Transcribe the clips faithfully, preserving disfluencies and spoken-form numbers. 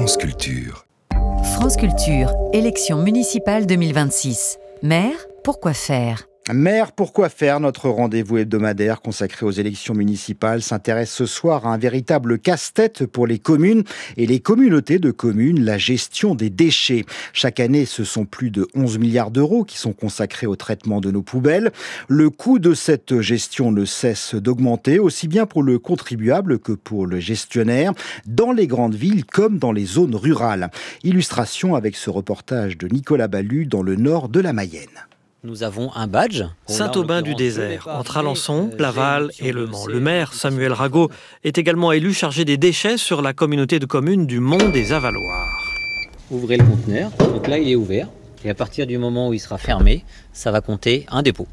France Culture. France Culture, élection municipale deux mille vingt-six. Maire, pourquoi faire ? Maire, pourquoi faire ? Notre rendez-vous hebdomadaire consacré aux élections municipales s'intéresse ce soir à un véritable casse-tête pour les communes et les communautés de communes, la gestion des déchets. Chaque année, ce sont plus de onze milliards d'euros qui sont consacrés au traitement de nos poubelles. Le coût de cette gestion ne cesse d'augmenter, aussi bien pour le contribuable que pour le gestionnaire, dans les grandes villes comme dans les zones rurales. Illustration avec ce reportage de Nicolas Ballu dans le nord de la Mayenne. Nous avons un badge. Saint-Aubin-du-Désert, entre Alençon, Laval et Le Mans. Le maire, Samuel Rago, est également élu chargé des déchets sur la communauté de communes du Mont des Avaloirs. Ouvrez le conteneur. Donc là, il est ouvert. Et à partir du moment où il sera fermé, ça va compter un dépôt.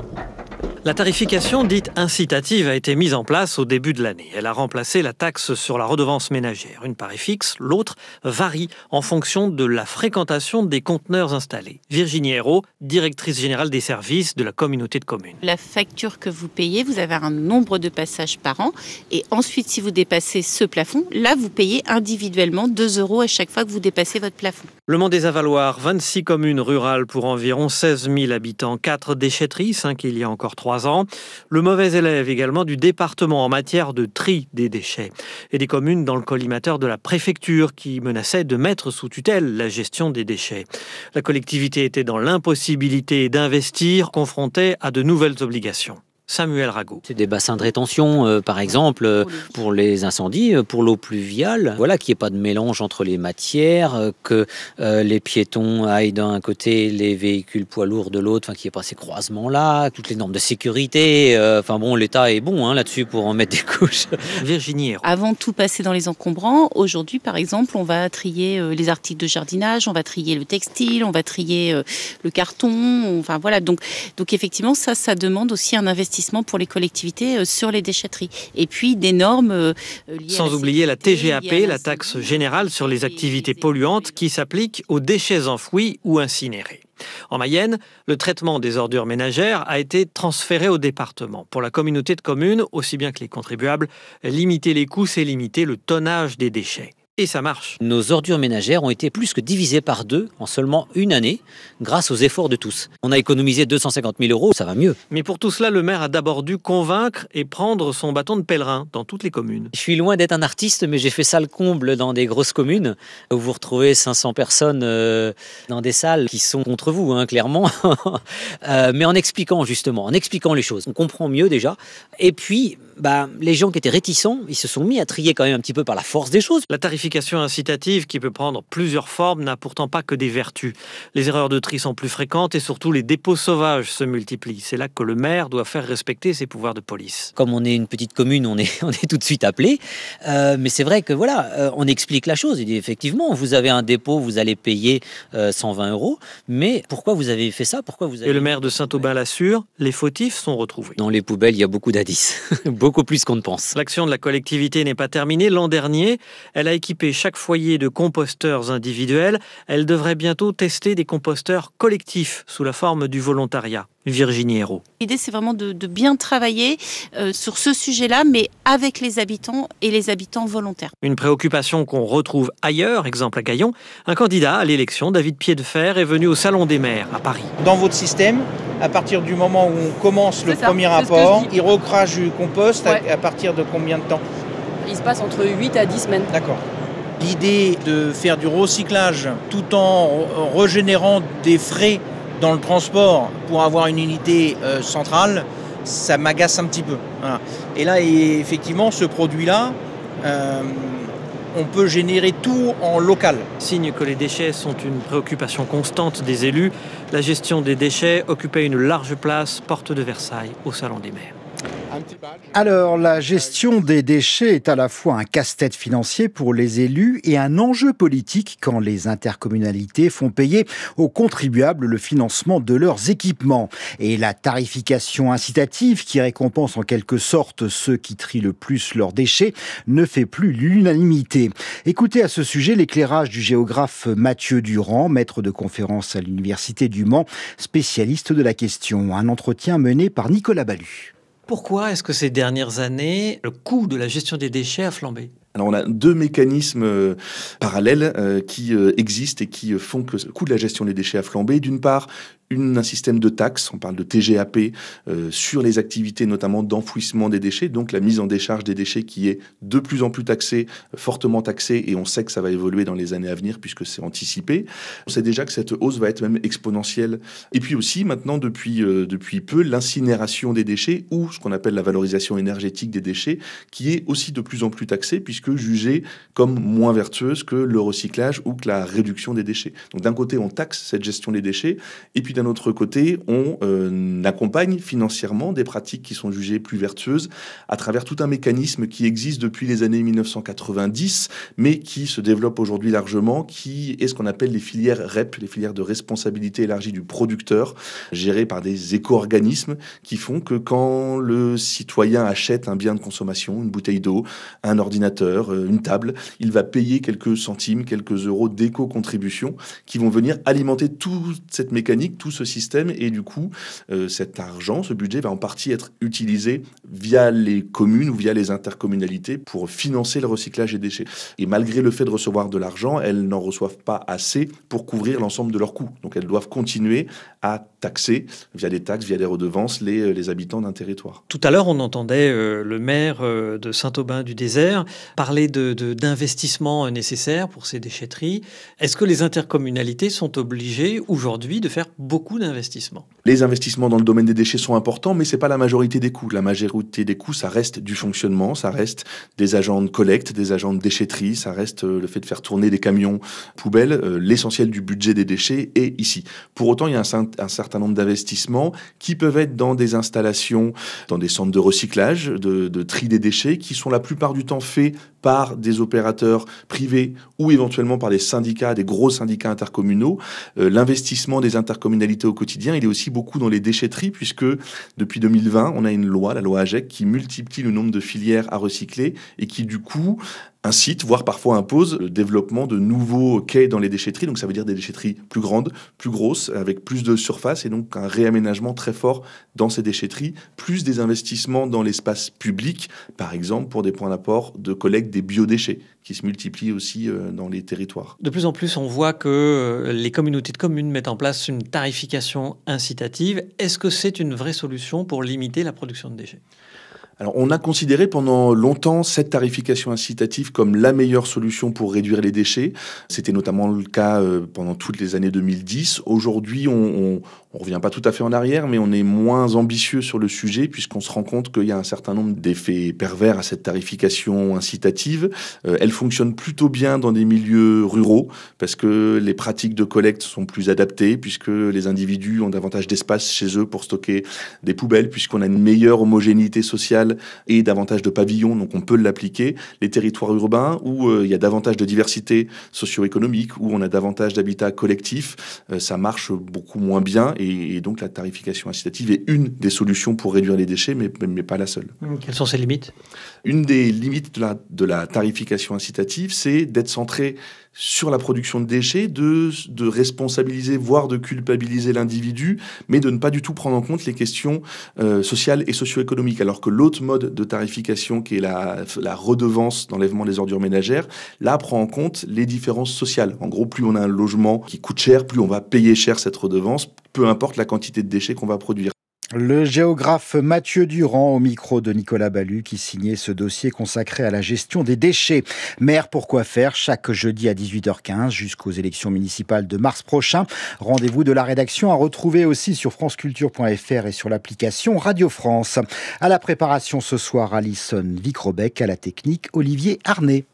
La tarification dite incitative a été mise en place au début de l'année. Elle a remplacé la taxe sur la redevance ménagère. Une part est fixe, l'autre varie en fonction de la fréquentation des conteneurs installés. Virginie Hérault, directrice générale des services de la communauté de communes. La facture que vous payez, vous avez un nombre de passages par an. Et ensuite, si vous dépassez ce plafond, là, vous payez individuellement deux euros à chaque fois que vous dépassez votre plafond. Le Mont des Avaloirs, vingt-six communes rurales pour environ seize mille habitants, quatre déchetteries, cinq il y a encore trois ans. Le mauvais élève également du département en matière de tri des déchets. Et des communes dans le collimateur de la préfecture qui menaçaient de mettre sous tutelle la gestion des déchets. La collectivité était dans l'impossibilité d'investir, confrontée à de nouvelles obligations. Samuel Rago. C'est des bassins de rétention, euh, par exemple, euh, pour les incendies, euh, pour l'eau pluviale. Voilà, qu'il n'y ait pas de mélange entre les matières, euh, que euh, les piétons aillent d'un côté, les véhicules poids lourds de l'autre, enfin qu'il n'y ait pas ces croisements-là, toutes les normes de sécurité. Euh, enfin bon, l'État est bon hein, là-dessus pour en mettre des couches. Virginie Hérault. Avant tout passer dans les encombrants, aujourd'hui, par exemple, on va trier euh, les articles de jardinage, on va trier le textile, on va trier euh, le carton. On, enfin voilà, donc, donc effectivement, ça, ça demande aussi un investissement pour les collectivités sur les déchetteries. Et puis des normes euh, liées Sans à la oublier la T G A P, la la taxe générale sur les activités polluantes qui s'applique aux déchets enfouis ou incinérés. En Mayenne, le traitement des ordures ménagères a été transféré au département. Pour la communauté de communes, aussi bien que les contribuables, limiter les coûts, c'est limiter le tonnage des déchets. Et ça marche. Nos ordures ménagères ont été plus que divisées par deux en seulement une année, grâce aux efforts de tous. On a économisé deux cent cinquante mille euros, ça va mieux. Mais pour tout cela, le maire a d'abord dû convaincre et prendre son bâton de pèlerin dans toutes les communes. Je suis loin d'être un artiste, mais j'ai fait ça le comble dans des grosses communes, où vous retrouvez cinq cents personnes euh, dans des salles qui sont contre vous, hein, clairement. euh, mais en expliquant justement, en expliquant les choses. On comprend mieux déjà. Et puis, bah, les gens qui étaient réticents, ils se sont mis à trier quand même un petit peu par la force des choses. La tarification incitative, qui peut prendre plusieurs formes, n'a pourtant pas que des vertus. Les erreurs de tri sont plus fréquentes et surtout les dépôts sauvages se multiplient. C'est là que le maire doit faire respecter ses pouvoirs de police. Comme on est une petite commune, on est, on est tout de suite appelé. Euh, mais c'est vrai que voilà, euh, on explique la chose. Il dit effectivement, vous avez un dépôt, vous allez payer euh, cent vingt euros. Mais pourquoi vous avez fait ça ? Pourquoi vous avez... Et le maire de Saint-Aubin l'assure, les fautifs sont retrouvés. Dans les poubelles, il y a beaucoup d'indices. Beaucoup plus qu'on ne pense. L'action de la collectivité n'est pas terminée. L'an dernier, elle a équipé chaque foyer de composteurs individuels. Elle devrait bientôt tester des composteurs collectifs sous la forme du volontariat. Virginie Hérault. L'idée, c'est vraiment de, de bien travailler euh, sur ce sujet-là, mais avec les habitants et les habitants volontaires. Une préoccupation qu'on retrouve ailleurs, exemple à Gaillon. Un candidat à l'élection, David Piedfer, est venu au Salon des maires à Paris. Dans votre système, à partir du moment où on commence le ça, premier c'est ce que rapport, je dis. il recrache du compost Ouais. à, à partir de combien de temps ? Il se passe entre huit à dix semaines. D'accord. L'idée de faire du recyclage tout en régénérant des frais dans le transport pour avoir une unité euh, centrale, ça m'agace un petit peu. Voilà. Et là, et effectivement, ce produit-là, euh, on peut générer tout en local. Signe que les déchets sont une préoccupation constante des élus, la gestion des déchets occupait une large place, porte de Versailles, au Salon des maires. Alors, la gestion des déchets est à la fois un casse-tête financier pour les élus et un enjeu politique quand les intercommunalités font payer aux contribuables le financement de leurs équipements. Et la tarification incitative, qui récompense en quelque sorte ceux qui trient le plus leurs déchets, ne fait plus l'unanimité. Écoutez à ce sujet l'éclairage du géographe Mathieu Durand, maître de conférence à l'Université du Mans, spécialiste de la question. Un entretien mené par Nicolas Ballu. Pourquoi est-ce que ces dernières années, le coût de la gestion des déchets a flambé ? Alors on a deux mécanismes euh, parallèles euh, qui euh, existent et qui euh, font que le coût de la gestion des déchets a flambé. D'une part, une, un système de taxes, on parle de T G A P, euh, sur les activités notamment d'enfouissement des déchets, donc la mise en décharge des déchets qui est de plus en plus taxée, fortement taxée, et on sait que ça va évoluer dans les années à venir puisque c'est anticipé. On sait déjà que cette hausse va être même exponentielle. Et puis aussi, maintenant, depuis, euh, depuis peu, l'incinération des déchets, ou ce qu'on appelle la valorisation énergétique des déchets, qui est aussi de plus en plus taxée puisque jugée comme moins vertueuse que le recyclage ou que la réduction des déchets. Donc d'un côté, on taxe cette gestion des déchets, et puis d'un autre côté, on euh, accompagne financièrement des pratiques qui sont jugées plus vertueuses à travers tout un mécanisme qui existe depuis les années mille neuf cent quatre-vingt-dix, mais qui se développe aujourd'hui largement, qui est ce qu'on appelle les filières R E P, les filières de responsabilité élargie du producteur, gérées par des éco-organismes qui font que quand le citoyen achète un bien de consommation, une bouteille d'eau, un ordinateur, une table, il va payer quelques centimes, quelques euros d'éco-contribution qui vont venir alimenter toute cette mécanique, tout ce système, et du coup, euh, cet argent, ce budget va en partie être utilisé via les communes ou via les intercommunalités pour financer le recyclage des déchets. Et malgré le fait de recevoir de l'argent, elles n'en reçoivent pas assez pour couvrir l'ensemble de leurs coûts. Donc elles doivent continuer à taxer, via des taxes, via des redevances, les, les habitants d'un territoire. Tout à l'heure, on entendait euh, le maire euh, de Saint-Aubin-du-Désert parler de, de, d'investissements nécessaires pour ces déchetteries. Est-ce que les intercommunalités sont obligées aujourd'hui de faire beaucoup d'investissements ? Les investissements dans le domaine des déchets sont importants, mais c'est pas la majorité des coûts. La majorité des coûts, ça reste du fonctionnement, ça reste des agents de collecte, des agents de déchetterie, ça reste euh, le fait de faire tourner des camions poubelles. Euh, l'essentiel du budget des déchets est ici. Pour autant, il y a un, un certain nombre d'investissements qui peuvent être dans des installations, dans des centres de recyclage, de, de tri des déchets, qui sont la plupart du temps faits par des opérateurs privés ou éventuellement par des syndicats, des gros syndicats intercommunaux. Euh, l'investissement des intercommunalités au quotidien, il est aussi beaucoup dans les déchetteries, puisque depuis deux mille vingt, on a une loi, la loi A G E C, qui multiplie le nombre de filières à recycler et qui, du coup, incite, voire parfois impose, le développement de nouveaux quais dans les déchetteries. Donc ça veut dire des déchetteries plus grandes, plus grosses, avec plus de surface, et donc un réaménagement très fort dans ces déchetteries, plus des investissements dans l'espace public, par exemple pour des points d'apport de collecte des biodéchets, qui se multiplient aussi dans les territoires. De plus en plus, on voit que les communautés de communes mettent en place une tarification incitative. Est-ce que c'est une vraie solution pour limiter la production de déchets ? Alors, on a considéré pendant longtemps cette tarification incitative comme la meilleure solution pour réduire les déchets. C'était notamment le cas euh, pendant toutes les années deux mille dix. Aujourd'hui, on, on, on revient pas tout à fait en arrière, mais on est moins ambitieux sur le sujet puisqu'on se rend compte qu'il y a un certain nombre d'effets pervers à cette tarification incitative. Euh, elle fonctionne plutôt bien dans des milieux ruraux parce que les pratiques de collecte sont plus adaptées, puisque les individus ont davantage d'espace chez eux pour stocker des poubelles, puisqu'on a une meilleure homogénéité sociale et davantage de pavillons, donc on peut l'appliquer. Les territoires urbains où euh, il y a davantage de diversité socio-économique, où on a davantage d'habitats collectifs, euh, ça marche beaucoup moins bien, et, et donc la tarification incitative est une des solutions pour réduire les déchets, mais, mais pas la seule. Quelles sont ses limites ? Une des limites de la, de la tarification incitative, c'est d'être centré sur la production de déchets, de, de responsabiliser, voire de culpabiliser l'individu, mais de ne pas du tout prendre en compte les questions euh, sociales et socio-économiques. Alors que l'autre mode de tarification, qui est la, la redevance d'enlèvement des ordures ménagères, là, prend en compte les différences sociales. En gros, plus on a un logement qui coûte cher, plus on va payer cher cette redevance, peu importe la quantité de déchets qu'on va produire. Le géographe Mathieu Durand au micro de Nicolas Ballu qui signait ce dossier consacré à la gestion des déchets. Maire, pourquoi faire ? Chaque jeudi à dix-huit heures quinze jusqu'aux élections municipales de mars prochain. Rendez-vous de la rédaction à retrouver aussi sur franceculture point f r et sur l'application Radio France. À la préparation ce soir, Alison Vicrobec, à la technique, Olivier Arnay.